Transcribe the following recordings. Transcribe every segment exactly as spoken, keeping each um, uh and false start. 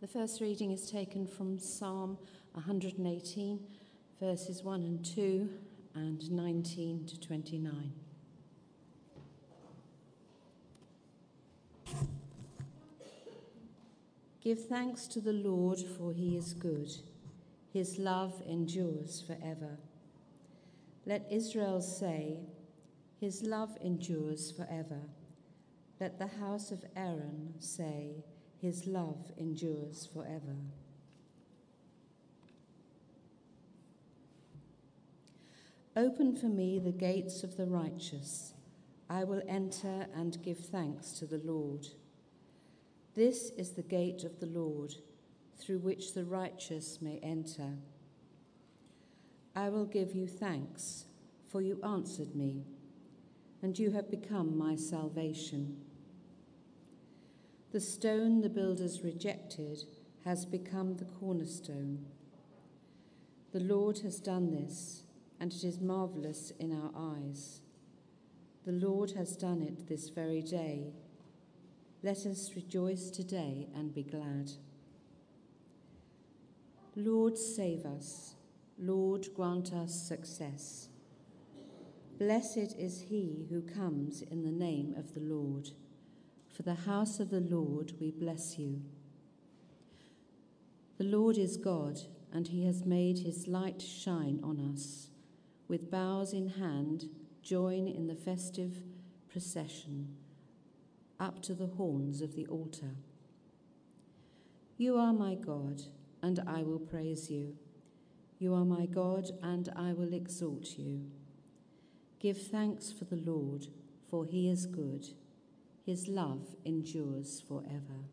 The first reading is taken from Psalm one hundred eighteen, verses one and two and nineteen to twenty-nine. Give thanks to the Lord, for he is good. His love endures forever. Let Israel say, his love endures forever. Let the house of Aaron say, his love endures forever. Open for me the gates of the righteous. I will enter and give thanks to the Lord. This is the gate of the Lord, through which the righteous may enter. I will give you thanks, for you answered me, and you have become my salvation. The stone the builders rejected has become the cornerstone. The Lord has done this, and it is marvelous in our eyes. The Lord has done it this very day. Let us rejoice today and be glad. Lord, save us. Lord, grant us success. Blessed is he who comes in the name of the Lord. For the house of the Lord we bless you. The Lord is God, and he has made his light shine on us. With boughs in hand, join in the festive procession up to the horns of the altar. You are my God, and I will praise you. You are my God, and I will exalt you. Give thanks for the Lord, for he is good. His love endures forever.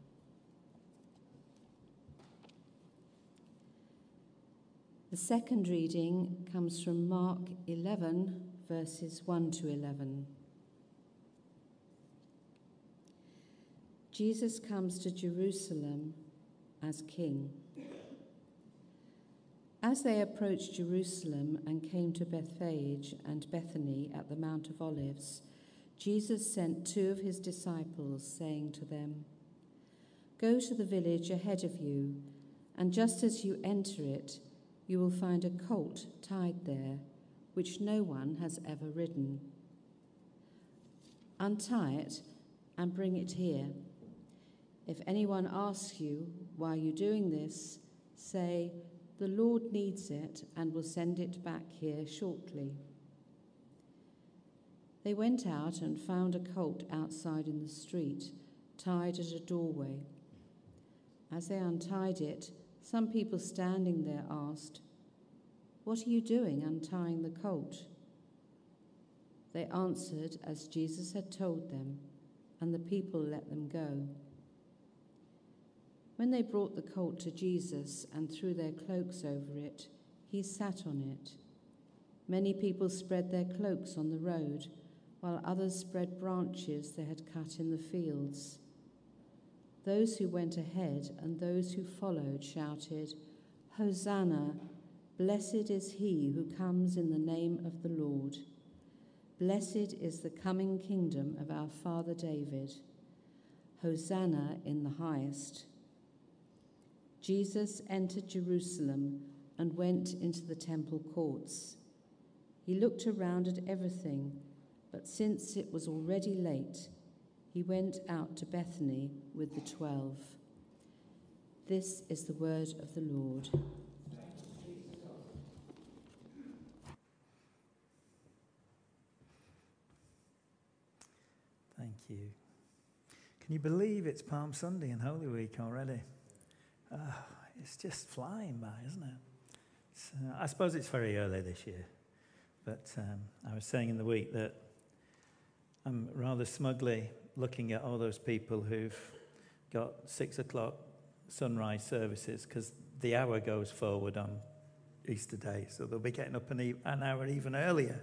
The second reading comes from Mark eleven, verses one to eleven. Jesus comes to Jerusalem as king. As they approached Jerusalem and came to Bethphage and Bethany at the Mount of Olives, Jesus sent two of his disciples, saying to them, "Go to the village ahead of you, and just as you enter it, you will find a colt tied there, which no one has ever ridden. Untie it and bring it here. If anyone asks you, 'Why are you doing this?' say, 'The Lord needs it and will send it back here shortly.'" They went out and found a colt outside in the street, tied at a doorway. As they untied it, some people standing there asked, "What are you doing untying the colt?" They answered as Jesus had told them, and the people let them go. When they brought the colt to Jesus and threw their cloaks over it, he sat on it. Many people spread their cloaks on the road, while others spread branches they had cut in the fields. Those who went ahead and those who followed shouted, "Hosanna! Blessed is he who comes in the name of the Lord. Blessed is the coming kingdom of our father David. Hosanna in the highest." Jesus entered Jerusalem and went into the temple courts. He looked around at everything, but since it was already late, he went out to Bethany with the twelve. This is the word of the Lord. Thank you. Can you believe it's Palm Sunday and Holy Week already? Oh, it's just flying by, isn't it? So, I suppose it's very early this year, but um, I was saying in the week that I'm rather smugly looking at all those people who've got six o'clock sunrise services because the hour goes forward on Easter Day, so they'll be getting up an, e- an hour even earlier.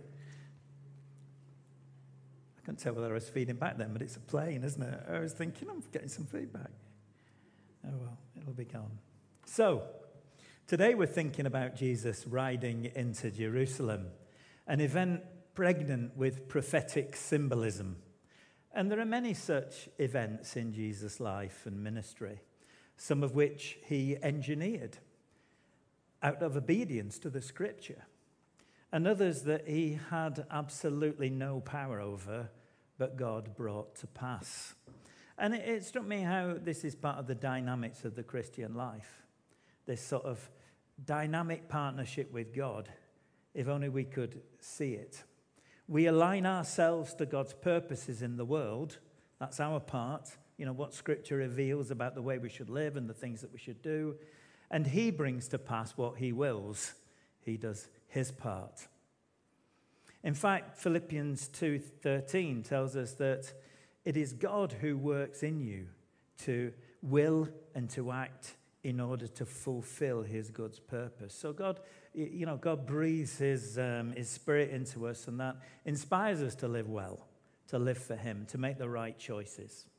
I couldn't tell whether I was feeding back then, but it's a plane, isn't it? I was thinking I'm getting some feedback. Oh well, it'll be gone. So, today we're thinking about Jesus riding into Jerusalem, an event pregnant with prophetic symbolism. And there are many such events in Jesus' life and ministry. some of which he engineered out of obedience to the Scripture, and others that he had absolutely no power over, but God brought to pass. And it, it struck me how this is part of the dynamics of the Christian life, this sort of dynamic partnership with God, if only we could see it. We align ourselves to God's purposes in the world. That's our part, you know, what Scripture reveals about the way we should live and the things that we should do. And he brings to pass what he wills. He does his part. In fact, Philippians two thirteen tells us that it is God who works in you to will and to act in order to fulfill his good purpose. So God, you know, God breathes his, um, his spirit into us, and that inspires us to live well, to live for him, to make the right choices.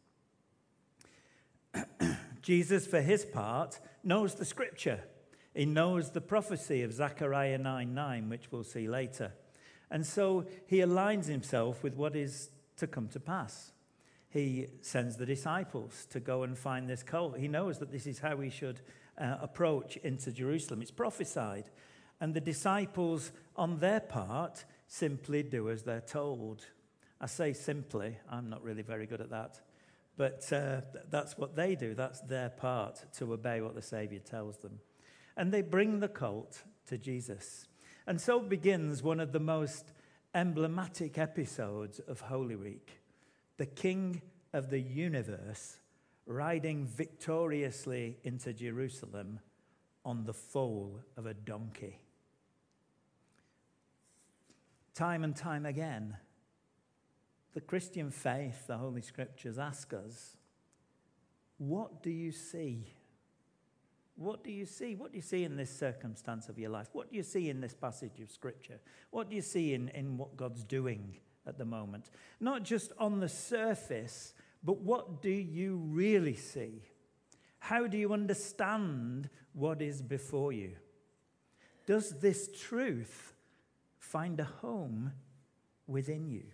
Jesus, for his part, knows the Scripture. He knows the prophecy of Zechariah nine nine, which we'll see later. And so he aligns himself with what is to come to pass. He sends the disciples to go and find this colt. He knows that this is how we should uh, approach into Jerusalem. It's prophesied. And the disciples, on their part, simply do as they're told. I say simply. I'm not really very good at that. But uh, that's what they do. That's their part, to obey what the Savior tells them. And they bring the colt to Jesus. And so begins one of the most emblematic episodes of Holy Week. The King of the universe riding victoriously into Jerusalem on the foal of a donkey. Time and time again, the Christian faith, the Holy Scriptures ask us, what do you see? What do you see? What do you see in this circumstance of your life? What do you see in this passage of Scripture? What do you see in, in what God's doing at the moment? Not just on the surface, but what do you really see? How do you understand what is before you? Does this truth find a home within you?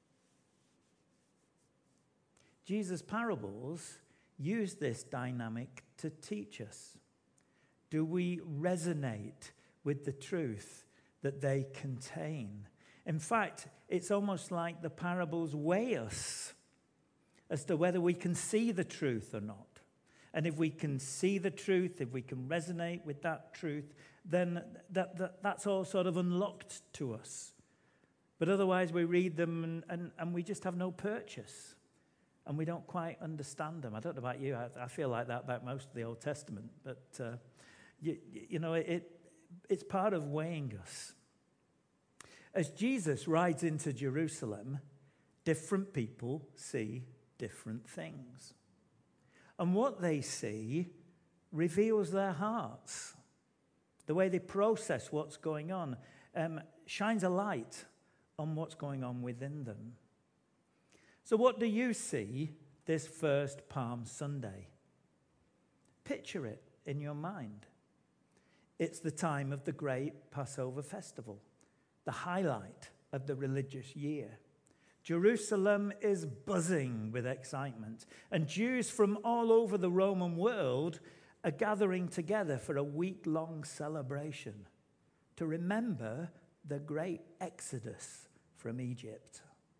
Jesus' parables use this dynamic to teach us. Do we resonate with the truth that they contain? In fact, it's almost like the parables weigh us as to whether we can see the truth or not. And if we can see the truth, if we can resonate with that truth, then that, that, that's all sort of unlocked to us. But otherwise we read them and, and, and we just have no purchase. And we don't quite understand them. I don't know about you. I, I feel like that about most of the Old Testament. But, uh, you, you know, it, it's part of weighing us. As Jesus rides into Jerusalem, different people see different things. And what they see reveals their hearts. The way they process what's going on um, shines a light on what's going on within them. So what do you see this first Palm Sunday? Picture it in your mind. It's the time of the great Passover festival, the highlight of the religious year. Jerusalem is buzzing with excitement, and Jews from all over the Roman world are gathering together for a week-long celebration to remember the great exodus from Egypt.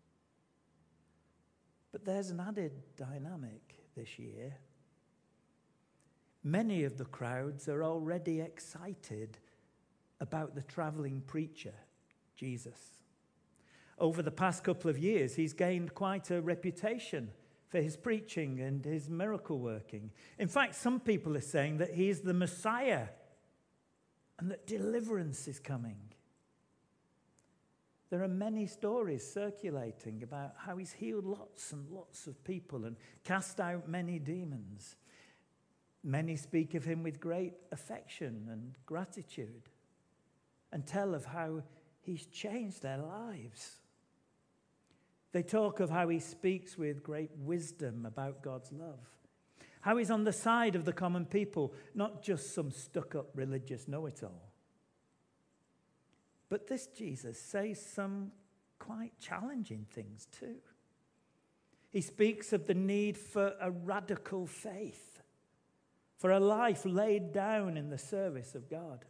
But there's an added dynamic this year. Many of the crowds are already excited about the traveling preacher, Jesus. Over the past couple of years, he's gained quite a reputation for his preaching and his miracle working. In fact, some people are saying that he's the Messiah and that deliverance is coming. There are many stories circulating about how he's healed lots and lots of people and cast out many demons. Many speak of him with great affection and gratitude and tell of how he's changed their lives. They talk of how he speaks with great wisdom about God's love, how he's on the side of the common people, not just some stuck-up religious know-it-all. But this Jesus says some quite challenging things too. He speaks of the need for a radical faith, for a life laid down in the service of God.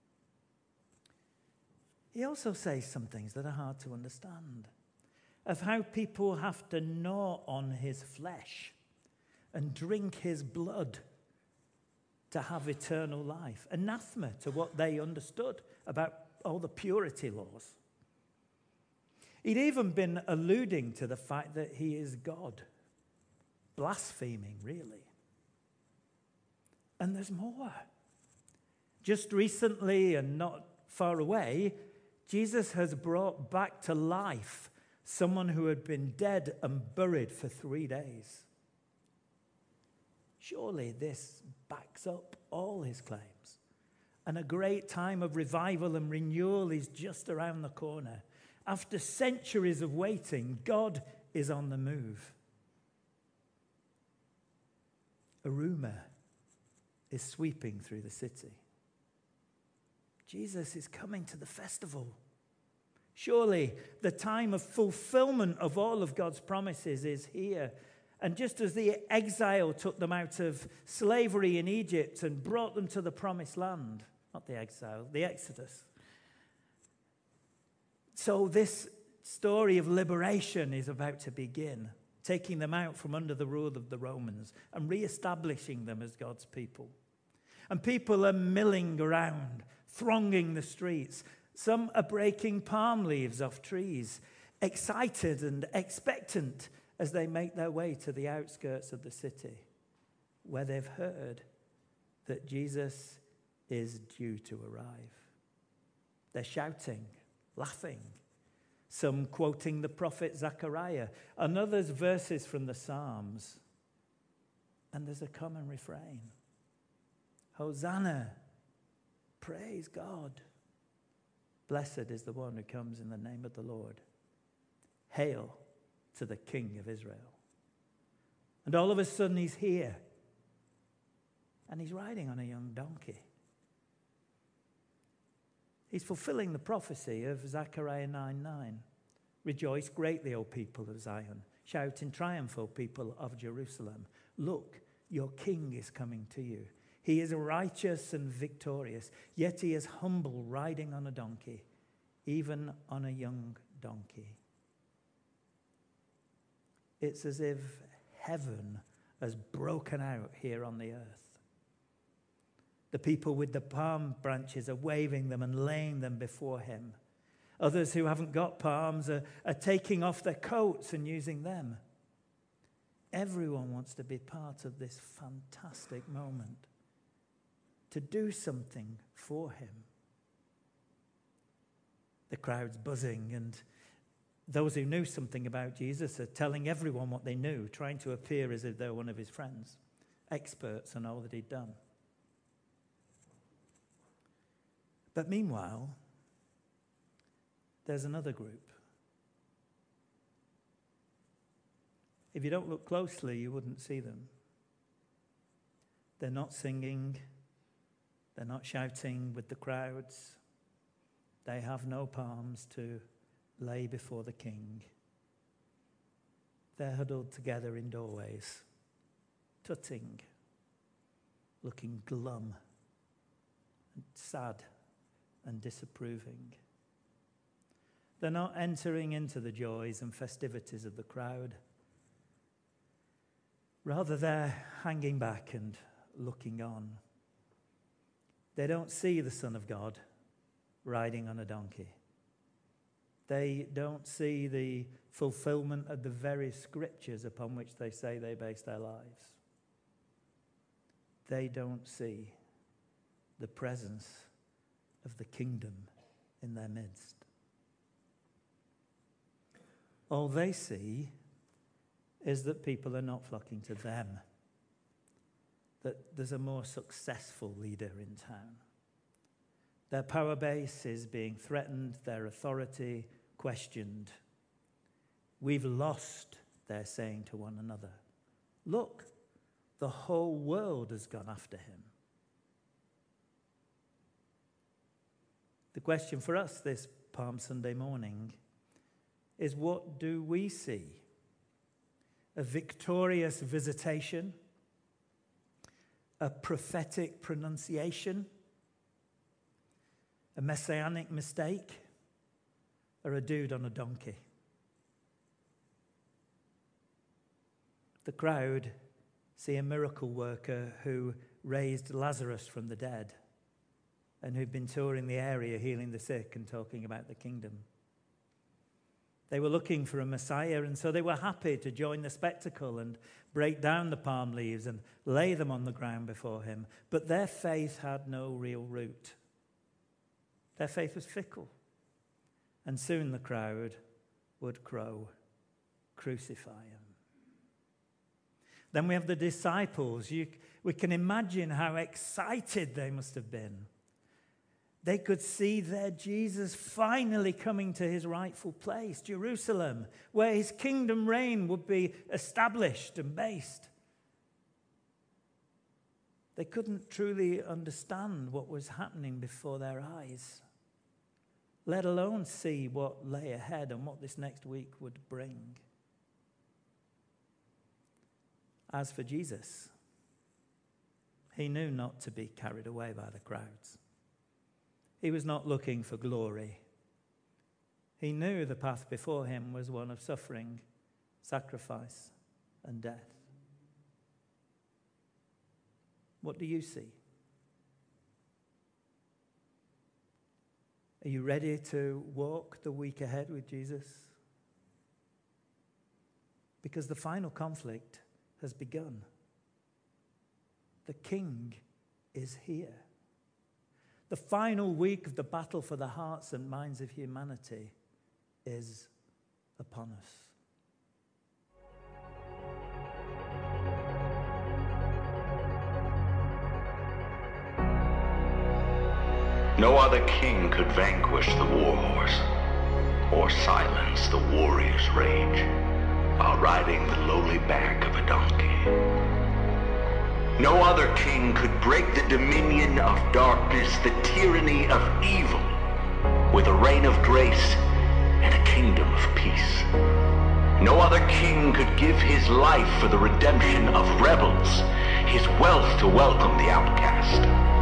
He also says some things that are hard to understand, of how people have to gnaw on his flesh and drink his blood to have eternal life. Anathema to what they understood about all the purity laws. He'd even been alluding to the fact that he is God. Blaspheming, really. And there's more. Just recently and not far away, Jesus has brought back to life someone who had been dead and buried for three days. Surely this backs up all his claims. And a great time of revival and renewal is just around the corner. After centuries of waiting, God is on the move. A rumor is sweeping through the city. Jesus is coming to the festival. Surely the time of fulfillment of all of God's promises is here. And just as the exile took them out of slavery in Egypt and brought them to the promised land, not the exile, the Exodus. So this story of liberation is about to begin, taking them out from under the rule of the Romans and re-establishing them as God's people. And people are milling around, thronging the streets. Some are breaking palm leaves off trees, excited and expectant as they make their way to the outskirts of the city, where they've heard that Jesus is due to arrive. They're shouting, laughing, some quoting the prophet Zechariah, and others verses from the Psalms. And there's a common refrain. Hosanna, praise God. Blessed is the one who comes in the name of the Lord. Hail to the King of Israel. And all of a sudden he's here. And he's riding on a young donkey. He's fulfilling the prophecy of Zechariah nine nine. Rejoice greatly, O people of Zion. Shout in triumph, O people of Jerusalem. Look, your king is coming to you. He is righteous and victorious, yet he is humble, riding on a donkey, even on a young donkey. It's as if heaven has broken out here on the earth. The people with the palm branches are waving them and laying them before him. Others who haven't got palms are, are taking off their coats and using them. Everyone wants to be part of this fantastic moment, to do something for him. The crowd's buzzing, and those who knew something about Jesus are telling everyone what they knew, trying to appear as if they were one of his friends, experts on all that he'd done. But meanwhile, there's another group. If you don't look closely, you wouldn't see them. They're not singing. They're not shouting with the crowds. They have no palms to lay before the king. They're huddled together in doorways, tutting, looking glum and sad and disapproving. They're not entering into the joys and festivities of the crowd. Rather, they're hanging back and looking on. They don't see the Son of God riding on a donkey. They don't see the fulfillment of the very scriptures upon which they say they base their lives. They don't see the presence of the kingdom in their midst. All they see is that people are not flocking to them, that there's a more successful leader in town. Their power base is being threatened, their authority questioned. We've lost, they're saying to one another. Look, the whole world has gone after him. The question for us this Palm Sunday morning is, what do we see? A victorious visitation? a prophetic pronunciation, a messianic mistake, or a dude on a donkey? The crowd see a miracle worker who raised Lazarus from the dead and who'd been touring the area healing the sick and talking about the kingdom. They were looking for a Messiah, and so they were happy to join the spectacle and break down the palm leaves and lay them on the ground before him. But their faith had no real root. Their faith was fickle. And soon the crowd would crow, "Crucify him." Then we have the disciples. You, we can imagine how excited they must have been. They could see their Jesus finally coming to his rightful place, Jerusalem, where his kingdom reign would be established and based. They couldn't truly understand what was happening before their eyes, let alone see what lay ahead and what this next week would bring. As for Jesus, he knew not to be carried away by the crowds. He was not looking for glory. He knew the path before him was one of suffering, sacrifice, and death. What do you see? Are you ready to walk the week ahead with Jesus? Because the final conflict has begun. The King is here. The final week of the battle for the hearts and minds of humanity is upon us. No other king could vanquish the war horse or silence the warrior's rage while riding the lowly back of a donkey. No other king could break the dominion of darkness, the tyranny of evil, with a reign of grace and a kingdom of peace. No other king could give his life for the redemption of rebels, his wealth to welcome the outcast.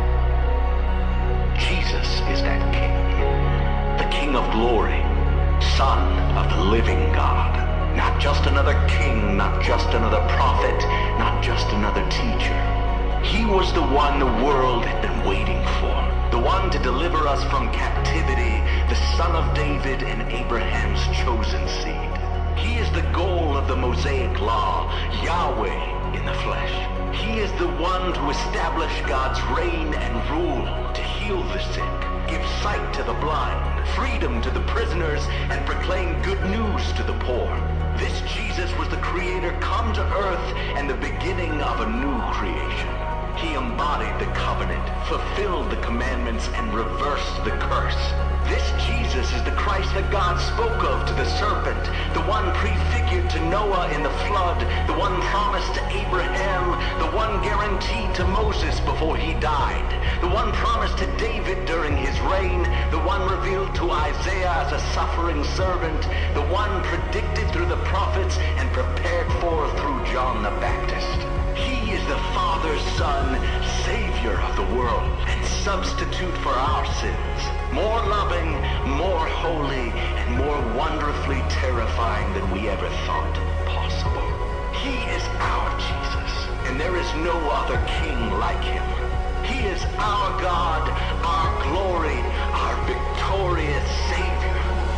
Jesus is that king, the King of glory, Son of the living God. Not just another king, not just another prophet, not just another teacher. He was the one the world had been waiting for, the one to deliver us from captivity, the Son of David and Abraham's chosen seed. He is the goal of the Mosaic law, Yahweh in the flesh. He is the one to establish God's reign and rule, to heal the sick, give sight to the blind, freedom to the prisoners, and proclaim good news to the poor. This Jesus was the Creator come to earth and the beginning of a new creation. He embodied the covenant, fulfilled the commandments, and reversed the curse. This Jesus is the Christ that God spoke of to the serpent, the one prefigured to Noah in the flood, the one promised to Abraham, the one guaranteed to Moses before he died, the one promised to David during his reign, the one revealed to Isaiah as a suffering servant, the one predicted through the prophets and prepared for through John the Baptist. He is the Father's Son, Savior of the world, and substitute for our sins. More loving, more holy, and more wonderfully terrifying than we ever thought possible. He is our Jesus, and there is no other king like him. He is our God, our glory, our victorious Savior.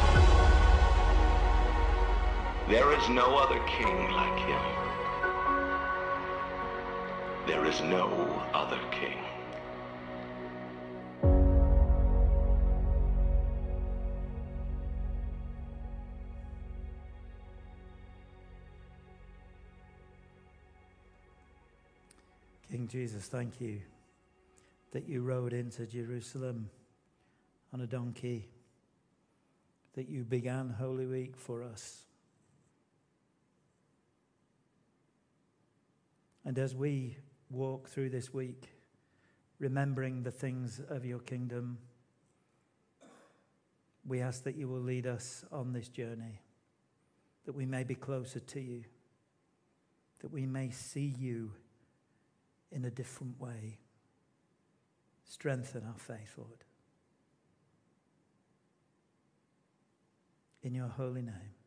There is no other king like him. There is no other king. King Jesus, thank you that you rode into Jerusalem on a donkey, that you began Holy Week for us. And as we walk through this week, remembering the things of your kingdom, we ask that you will lead us on this journey, that we may be closer to you, that we may see you in a different way. Strengthen our faith, Lord. In your holy name.